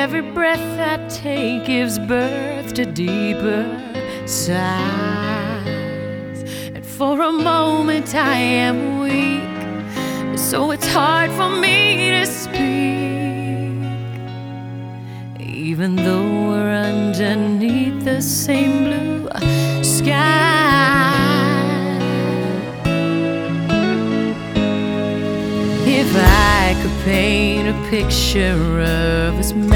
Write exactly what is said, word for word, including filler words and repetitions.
every breath I take gives birth to deeper sighs. And for a moment I am weak, so it's hard for me to speak, even though we're underneath the same blue sky. If I could paint a picture of us